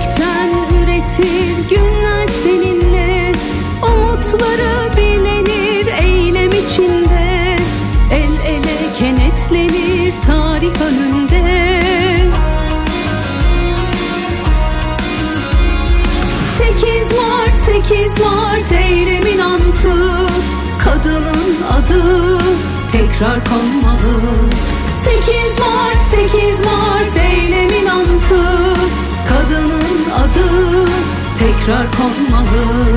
Petekten üretir günler seninle, umutları bilenir eylem içinde. El ele kenetlenir tarih önünde. 8 Mart eylemin antı, kadının adı tekrar konmalı. 8 Mart eylemin antı, kadının adı tekrar konmalı.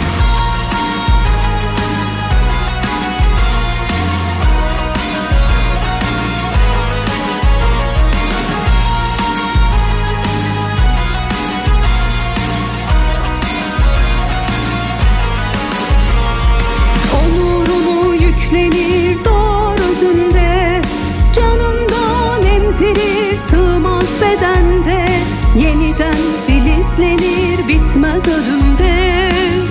Onurunu yüklenir doğar özünde, canından emzirir sığmaz bedende. Yeniden filizlenir bitmez ölümde.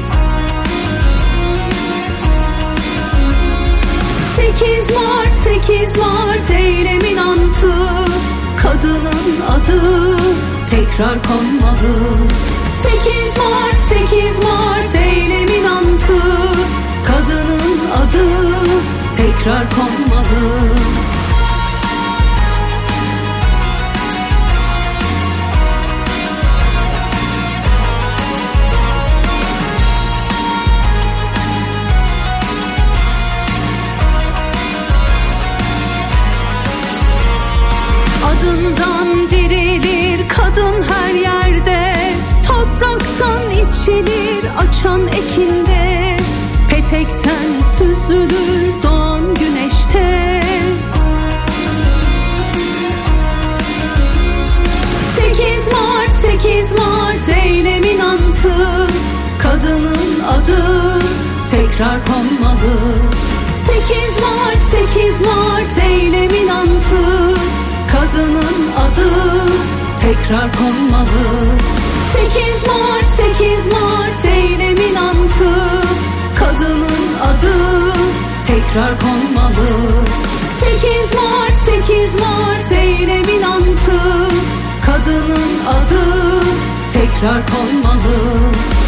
8 Mart eylemin antı, kadının adı tekrar konmalı. 8 Mart eylemin antı, kadının adı tekrar konmalı. Adından dirilir kadın her yerde, topraktan içilir açan ekinde. Petekten süzülür doğan güneşte. 8 Mart eylemin antı, kadının adı tekrar konmalı. 8 Mart eylemin antı, kadının adı tekrar konmalı. 8 Mart eylemin antı, kadının adı tekrar konmalı. 8 Mart eylemin antı, kadının adı tekrar konmalı.